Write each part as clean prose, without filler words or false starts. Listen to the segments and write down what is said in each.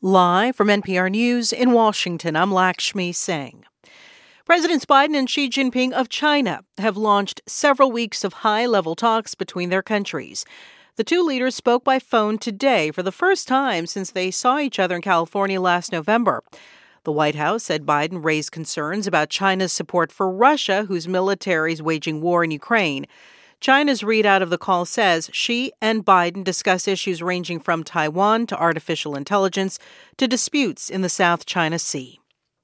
Live from NPR News in Washington, I'm Lakshmi Singh. Presidents Biden and Xi Jinping of China have launched several weeks of high-level talks between their countries. The two leaders spoke by phone today for the first time since they saw each other in California last November. The White House said Biden raised concerns about China's support for Russia, whose military is waging war in Ukraine. China's readout of the call says Xi and Biden discuss issues ranging from Taiwan to artificial intelligence to disputes in the South China Sea.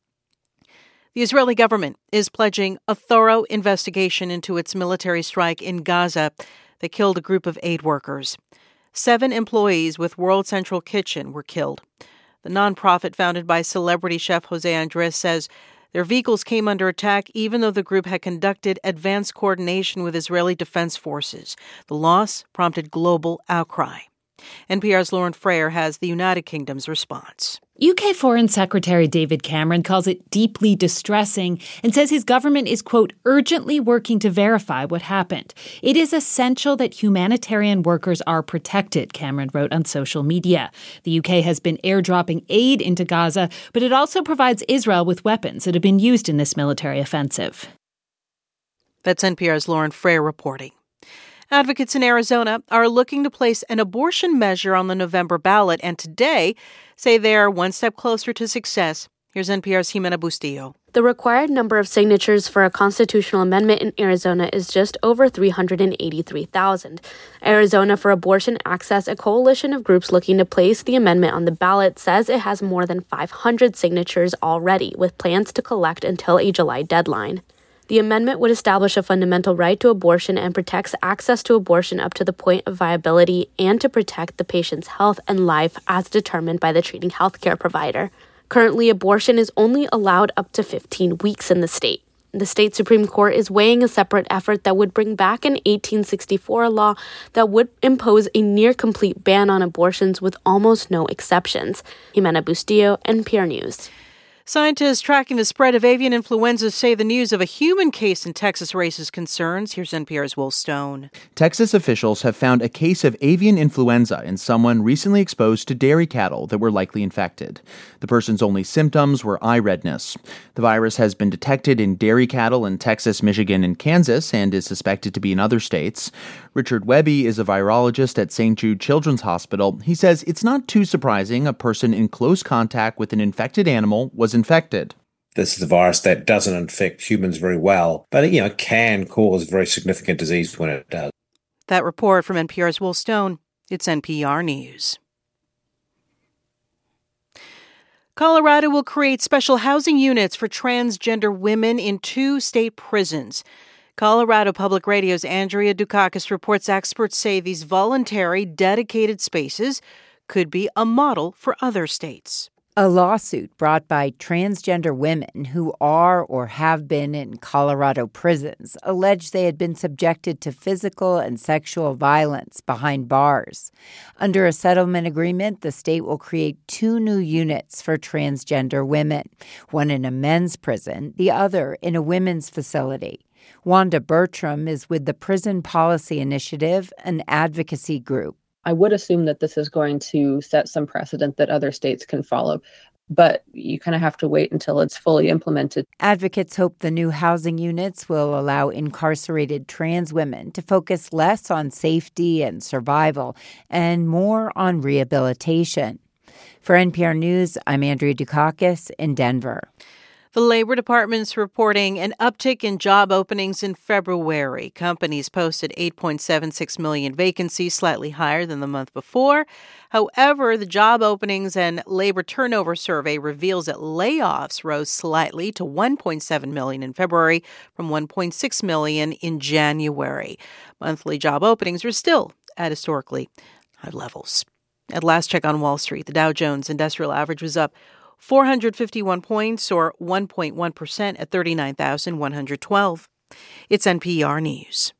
The Israeli government is pledging a thorough investigation into its military strike in Gaza that killed a group of aid workers. 7 employees with World Central Kitchen were killed. The nonprofit founded by celebrity chef Jose Andres says their vehicles came under attack even though the group had conducted advanced coordination with Israeli Defense Forces. The loss prompted global outcry. NPR's Lauren Frayer has the United Kingdom's response. UK Foreign Secretary David Cameron calls it deeply distressing and says his government is, quote, urgently working to verify what happened. It is essential that humanitarian workers are protected, Cameron wrote on social media. The UK has been airdropping aid into Gaza, but it also provides Israel with weapons that have been used in this military offensive. That's NPR's Lauren Frayer reporting. Advocates in Arizona are looking to place an abortion measure on the November ballot, and today say they are one step closer to success. Here's NPR's Jimena Bustillo. The required number of signatures for a constitutional amendment in Arizona is just over 383,000. Arizona for Abortion Access, a coalition of groups looking to place the amendment on the ballot, says it has more than 500 signatures already, with plans to collect until a July deadline. The amendment would establish a fundamental right to abortion and protects access to abortion up to the point of viability and to protect the patient's health and life as determined by the treating healthcare provider. Currently, abortion is only allowed up to 15 weeks in the state. The state Supreme Court is weighing a separate effort that would bring back an 1864 law that would impose a near-complete ban on abortions with almost no exceptions. Jimena Bustillo, NPR News. Scientists tracking the spread of avian influenza say the news of a human case in Texas raises concerns. Here's NPR's Will Stone. Texas officials have found a case of avian influenza in someone recently exposed to dairy cattle that were likely infected. The person's only symptoms were eye redness. The virus has been detected in dairy cattle in Texas, Michigan, and Kansas and is suspected to be in other states. Richard Webby is a virologist at St. Jude Children's Hospital. He says it's not too surprising a person in close contact with an infected animal was infected. This is a virus that doesn't infect humans very well, but it can cause very significant disease when it does. That report from NPR's Will Stone. It's NPR News. Colorado will create special housing units for transgender women in 2 state prisons. Colorado Public Radio's Andrea Dukakis reports experts say these voluntary, dedicated spaces could be a model for other states. A lawsuit brought by transgender women who are or have been in Colorado prisons alleged they had been subjected to physical and sexual violence behind bars. Under a settlement agreement, the state will create 2 new units for transgender women, one in a men's prison, the other in a women's facility. Wanda Bertram is with the Prison Policy Initiative, an advocacy group. I would assume that this is going to set some precedent that other states can follow, but you kind of have to wait until it's fully implemented. Advocates hope the new housing units will allow incarcerated trans women to focus less on safety and survival and more on rehabilitation. For NPR News, I'm Andrea Dukakis in Denver. The Labor Department's reporting an uptick in job openings in February. Companies posted 8.76 million vacancies, slightly higher than the month before. However, the job openings and labor turnover survey reveals that layoffs rose slightly to 1.7 million in February from 1.6 million in January. Monthly job openings are still at historically high levels. At last check on Wall Street, the Dow Jones Industrial Average was up 451 points, or 1.1% at 39,112. It's NPR News.